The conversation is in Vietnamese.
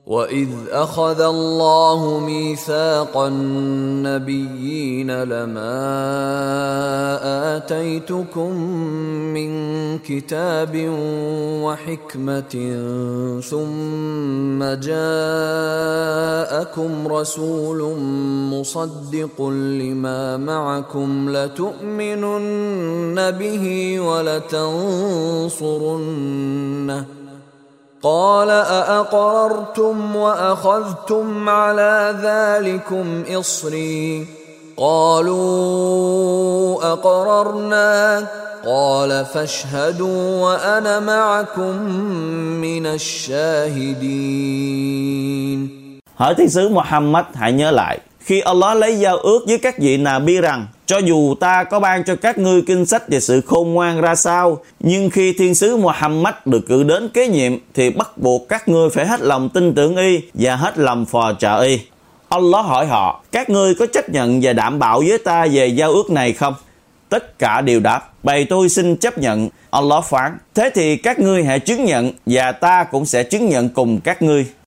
وَإِذْ أَخَذَ اللَّهُ مِيثَاقَ النَّبِيِّينَ لَمَا آتَيْتُكُم مِّن كِتَابٍ وَحِكْمَةٍ ثُمَّ جَاءَكُمْ رَسُولٌ مُّصَدِّقٌ لِّمَا مَعَكُمْ لَتُؤْمِنُنَّ بِهِ وَلَتَنصُرُنَّهُ قال أأقررتم وأخذتم على ذلكم إصري قالوا أقررنا قال فاشهدوا وأنا معكم من الشاهدين. Hỡi thiên sứ Muhammad, hãy nhớ lại khi Allah lấy giao ước với các vị Nabi rằng cho dù ta có ban cho các ngươi kinh sách về sự khôn ngoan ra sao, nhưng khi thiên sứ Muhammad được cử đến kế nhiệm thì bắt buộc các ngươi phải hết lòng tin tưởng y và hết lòng phò trợ y. Allah hỏi họ, các ngươi có chấp nhận và đảm bảo với ta về giao ước này không? Tất cả đều đáp, bày tôi xin chấp nhận. Allah phán, thế thì các ngươi hãy chứng nhận và ta cũng sẽ chứng nhận cùng các ngươi.